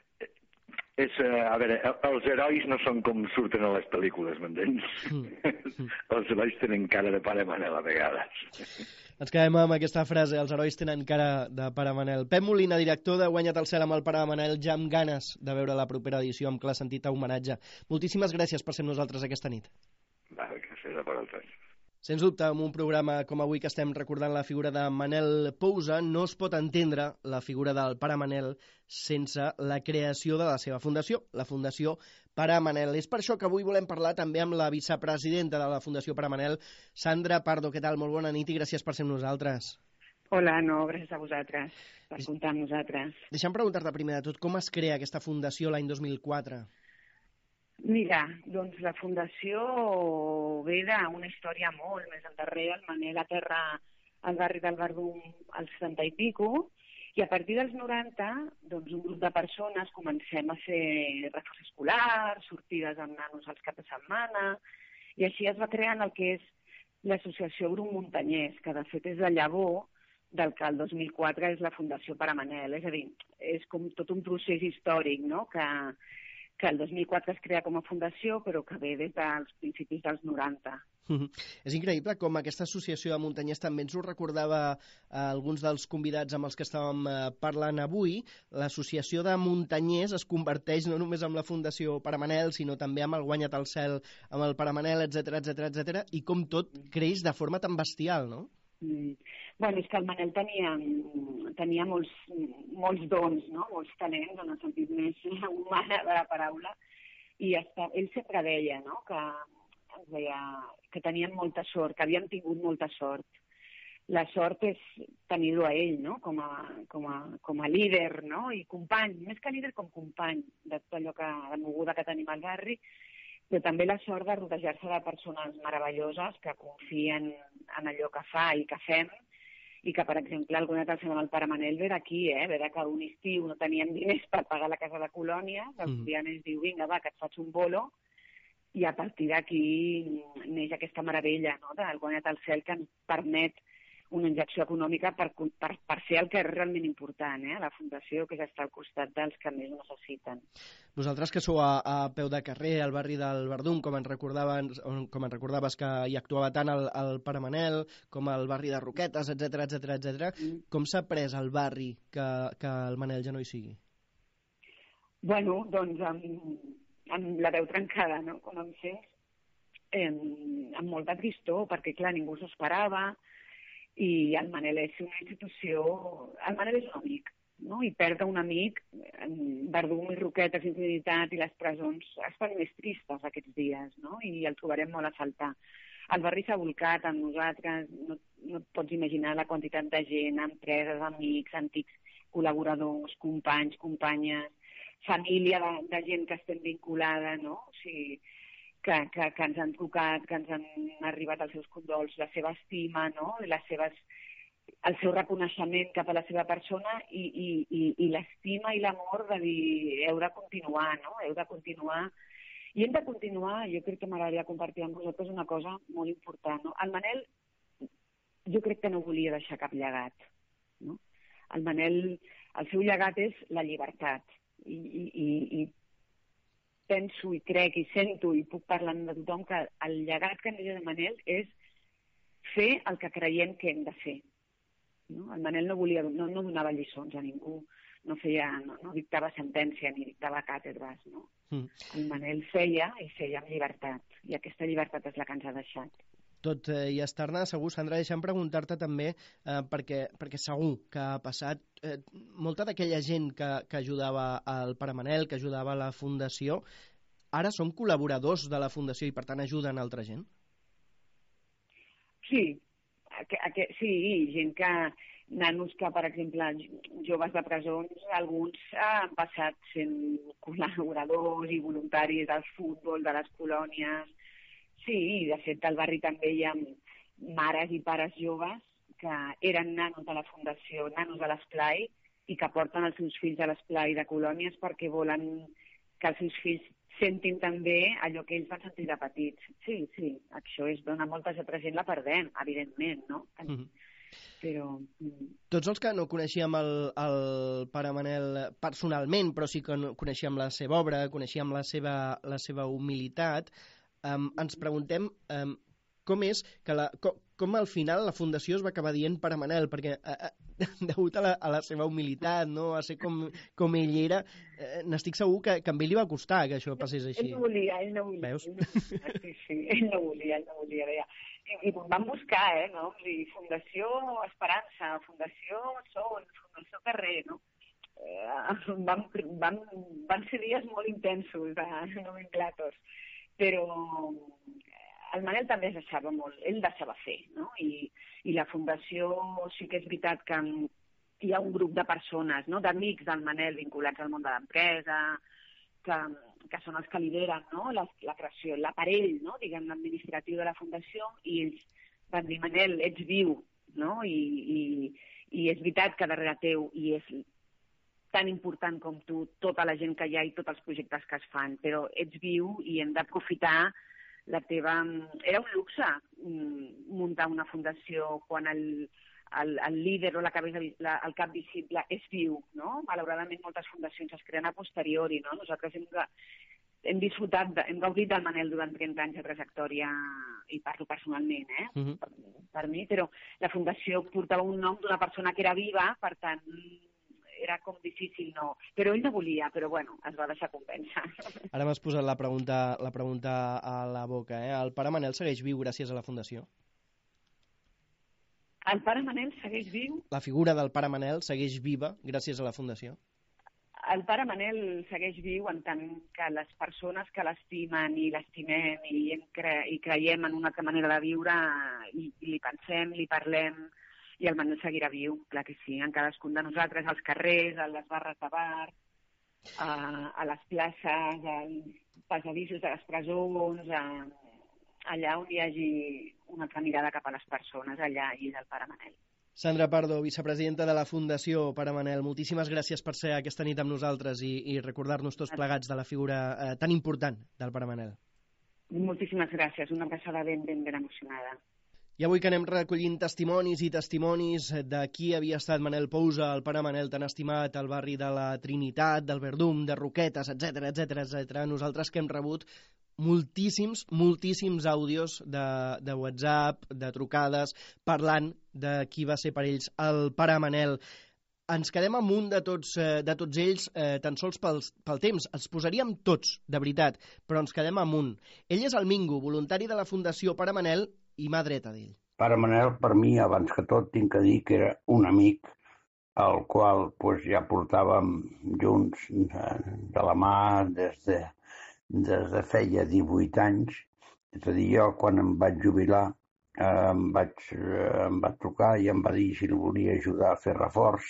és, a veure, els herois no són com surten a les pel·lícules, m'entens? Mm. Els herois tenen cara de pare Manel a vegades. Ens quedem amb aquesta frase, els herois tenen cara de pare Manel. Pep Molina, director de Guanya't el Cel amb el pare Manel, ja amb ganes de veure la propera edició amb clar sentit a homenatge. Moltíssimes gràcies per ser amb nosaltres aquesta nit. Va, gràcies a vosaltres. Sens dubte, en un programa com avui que estem recordant la figura de Manel Pousa, no es pot entendre la figura del pare Manel sense la creació de la seva fundació, la Fundació Pare Manel. És per això que avui volem parlar també amb la vicepresidenta de la Fundació Pare Manel, Sandra Pardo. Què tal? Molt bona nit i gràcies per ser amb nosaltres. Hola, no, gràcies a vosaltres per comptar amb nosaltres. Deixa'm preguntar-te primer de tot, com es crea aquesta fundació l'any dos mil quatre? Mira, doncs la Fundació ve d'una història molt més endarrere. El Manel aterra al barri del Verdum als setanta i pico, i a partir dels noranta, doncs un grup de persones comencem a fer reforç escolar, sortides amb nanos als caps de setmana, i així es va creant el que és l'associació Grup Muntanyès, que de fet és la llavor del que el dos mil quatre és la Fundació Pare Manel. És a dir, és com tot un procés històric, no?, que... que el dos mil quatre es crea com a fundació, però que ve des dels principis dels noranta. Mm-hmm. És increïble com aquesta associació de muntanyers també ens ho recordava eh, alguns dels convidats amb els que estàvem eh, parlant avui. L'associació de muntanyers es converteix no només en la Fundació Pare Manel, sinó també amb el Guanya't el Cel, amb el Pare Manel, etcètera, etcètera, etcètera, i com tot creix de forma tan bestial, no? Mm. Bueno, és que el Manel tenia, tenia molts, molts dons, no? Molts talents, en el sentit més humana de la paraula, i està, ell sempre deia, no?, que, ens deia que tenien molta sort, que havien tingut molta sort, la sort és tenir-lo a ell, no? com, a, com, a, com a líder, no? I company, més que líder com company de tot allò que, de moguda que tenim al barri, però també la sort de rodejar-se de persones meravelloses que confien en allò que fa i que fem, i que, per exemple, alguna vegada el el pare Manel ve d'aquí, eh? Ve que un estiu no teníem diners per pagar la casa de colònia, el mm. dia ens diu, vinga, va, que et faig un bolo, i a partir d'aquí neix aquesta meravella, no?, del Guanyat al cel, que ens permet una injecció econòmica per, per, per fer el que és realment important, eh? La Fundació, que és estar al costat dels que més ho necessiten. Vosaltres que sou a, a peu de carrer, al barri del Verdum, com ens recordaves, com ens recordaves que hi actuava tant el, el Pare Manel, com el barri de Roquetes, etcètera, etcètera, etcètera, mm. com s'ha pres el barri que, que el Manel ja no hi sigui? Bueno, doncs amb, amb la veu trencada, no?, com em sents, eh, amb molta tristor, perquè, clar, ningú s'ho esperava, i el Manel és una institució... El Manel és un amic, no? I perdre un amic, Verdum i Roquetes i Trinitat i les presons estan més tristes aquests dies, no? I el trobarem molt a faltar. El barri s'ha volcat amb nosaltres, no, no et pots imaginar la quantitat de gent, empreses, amics, antics col·laboradors, companys, companyes, família de, de gent que estem vinculada, no? O sigui, que, que, que ens han trucat, que ens han arribat els seus condols, la seva estima, no? Les seves, el seu reconeixement cap a la seva persona i, i, i, i l'estima i l'amor de dir heu de continuar, no? Heu de continuar. I hem de continuar, jo crec que m'agradaria compartir amb vosaltres una cosa molt important, no? El Manel, jo crec que no volia deixar cap llegat, no? El Manel, el seu llegat és la llibertat. I, i, i, i penso i crec i sento i puc parlar de tothom que el llegat que ens de Manel és fer el que creiem que hem de fer. No? El Manel no, volia, no, no donava lliçons a ningú, no, feia, no, no dictava sentència ni dictava càtedres. No? Mm. El Manel feia i feia amb llibertat, i aquesta llibertat és la que ens ha deixat. Tot eh, i estar-ne segur, Sandra, deixa'm preguntar-te també, eh, perquè, perquè segur que ha passat, eh, molta d'aquella gent que, que ajudava al Pare Manel, que ajudava a la Fundació, ara són col·laboradors de la Fundació i, per tant, ajuden altra gent? Sí, que, que, sí, gent que, nanos que, per exemple, joves de presons, alguns han passat sent col·laboradors i voluntaris del futbol, de les colònies. Sí, de fet, al barri també hi ha mares i pares joves que eren nanos de la Fundació, nanos de l'Esplai, i que porten els seus fills a l'Esplai de colònies perquè volen que els seus fills sentin també allò que ells van sentir de petits. Sí, sí, això és dona molta altra gent la perdem, evidentment, no? Mm-hmm. Però... Tots els que no coneixíem el, el Pare Manel personalment, però sí que coneixíem la seva obra, coneixíem la seva, la seva humilitat, Um, ens preguntem um, com és que la, com, com al final la Fundació es va acabar dient Pare Manel, perquè uh, uh, degut a la, a la seva humilitat, no? A ser com, com ell era, uh, n'estic segur que, que a ell li va costar que això passés així. Ell no volia, ell no volia. Veus? Ell no volia, sí, sí, ell no volia, ell no volia, deia. I, i van buscar, eh, no? I Fundació Esperança, Fundació Sol, Fundació Carrer, no? Eh, van, van, van ser dies molt intensos de nomenclatos. Però el Manel també es deixava molt, ell deixava fer, no? I, i la Fundació sí que és veritat que hi ha un grup de persones, no? D'amics del Manel vinculats al món de l'empresa, que, que són els que lideren, no? la, la creació, l'aparell, no? Diguem, l'administratiu de la Fundació, i ells van dir, Manel, ets viu, no? I, i, i és veritat que darrere teu hi és tan important com tu, tota la gent que hi ha i tots els projectes que es fan, però ets viu i hem d'aprofitar la teva... Era un luxe muntar una fundació quan el, el, el líder o la cabeza, la, el cap visible és viu, no? Malauradament moltes fundacions es creen a posteriori, no? Nosaltres hem, hem disfrutat, de, hem gaudit del Manel durant trenta anys de trajectòria, i parlo personalment, eh? Uh-huh. per, per mi, però la fundació portava un nom d'una persona que era viva, per tant... era com difícil, no. Però ell no volia, però bueno, es va deixar convèncer. Ara m'has posat la pregunta, la pregunta a la boca, eh? El Pare Manel segueix viu gràcies a la Fundació? El Pare Manel segueix viu? La figura del Pare Manel segueix viva gràcies a la Fundació? El Pare Manel segueix viu en tant que les persones que l'estimen i l'estimem i, cre i creiem en una altra manera de viure i, i li pensem, li parlem, i el Manel seguirà viu, clar que sí, en cadascun de nosaltres, als carrers, a les barres de bar, a, a les places, als passadissos de les presons, a, allà on hi hagi una altra mirada cap a les persones, allà hi és el Pare Manel. Sandra Pardo, vicepresidenta de la Fundació Pare Manel, moltíssimes gràcies per ser aquesta nit amb nosaltres i, i recordar-nos tots plegats de la figura eh, tan important del Pare Manel. Moltíssimes gràcies, una abraçada ben, ben, ben emocionada. I avui que anem recollint testimonis i testimonis de qui havia estat Manel Pousa, el Pare Manel tan estimat al barri de la Trinitat, del Verdum, de Roquetes, etcètera, etcètera, etcètera. Nosaltres que hem rebut moltíssims, moltíssims àudios de, de WhatsApp, de trucades, parlant de qui va ser per ells el Pare Manel. Ens quedem amunt de tots, eh, de tots ells, eh, tan sols pel, pel temps. Els posaríem tots, de veritat, però ens quedem amunt. Ell és el Mingo, voluntari de la Fundació Pare Manel i mà dreta d'ell. Pare Manel, per mi, abans que tot, tinc que dir que era un amic al qual pues, ja portàvem junts de la mà des de, des de feia divuit anys. És a dir, jo quan em vaig jubilar eh, em, vaig, eh, em va trucar i em va dir si el volia ajudar a fer reforç,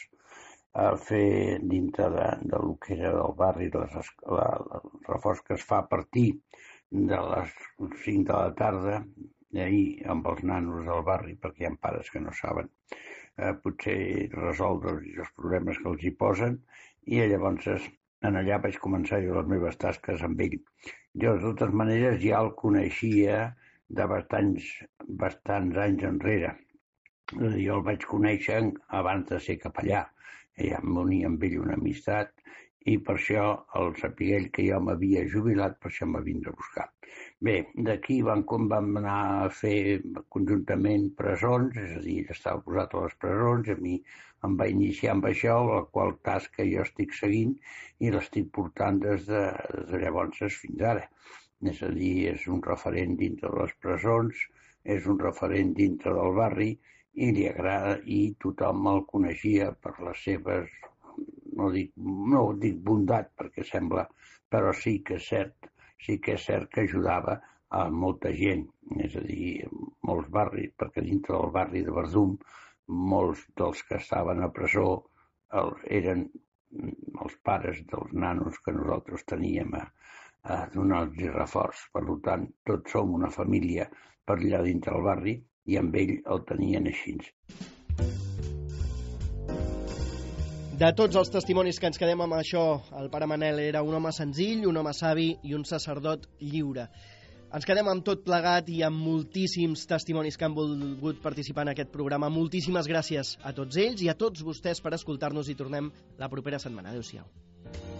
a fer dintre de, de lo que era del barri, les, la, el reforç que es fa a partir de les cinc de la tarda, ahir amb els nanos del barri, perquè hi ha pares que no saben eh, potser resoldre els problemes que els hi posen, i llavors en allà vaig començar jo les meves tasques amb ell. Jo, de totes maneres, ja el coneixia de bastants, bastants anys enrere. Jo el vaig conèixer abans de ser capellà. Ja em unia amb ell una amistat i per això el sapigué ell que jo m'havia jubilat, per això m'ha vingut a buscar. Bé, d'aquí vam, vam anar a fer conjuntament presons, és a dir, ell estava posat a les presons, a mi em va iniciar amb això, la qual tasca jo estic seguint i l'estic portant des de, des de llavors fins ara. És a dir, és un referent dintre de les presons, és un referent dintre del barri i li agrada i tothom el coneixia per les seves, no dic, no dic bondat perquè sembla, però sí que és cert, sí que és cert que ajudava a molta gent, és a dir, molts barris, perquè dintre del barri de Verdum, molts dels que estaven a presó eren els pares dels nanos que nosaltres teníem a, a donar-los reforç. Per tant, tots som una família per allà dintre del barri i amb ell el tenien així. De tots els testimonis que ens quedem amb això, el Pare Manel era un home senzill, un home savi i un sacerdot lliure. Ens quedem amb tot plegat i amb moltíssims testimonis que han volgut participar en aquest programa. Moltíssimes gràcies a tots ells i a tots vostès per escoltar-nos i tornem la propera setmana. Adéu-siau.